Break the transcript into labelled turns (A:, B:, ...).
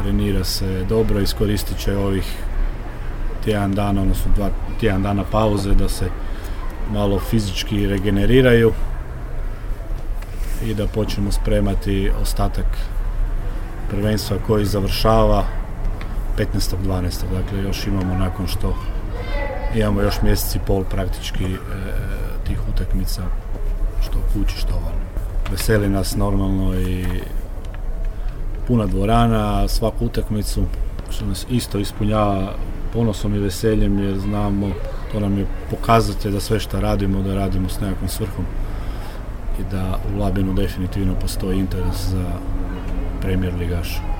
A: trenira se dobro, iskoristit će ovih tjedan dana, odnosno 2 tjedan dana pauze da se malo fizički regeneriraju i da počnemo spremati ostatak prvenstva koji završava 15.12. Dakle, još imamo nakon što imamo još mjesec i pol praktički tih utakmica, što kući, što van. Veseli nas normalno i puna dvorana, svaku utakmicu, što nas isto ispunjava ponosom i veseljem, jer znamo, to nam je pokazatelj da sve što radimo, da radimo s nekakvom svrhom i da u Labinu definitivno postoji interes za Premier ligaša.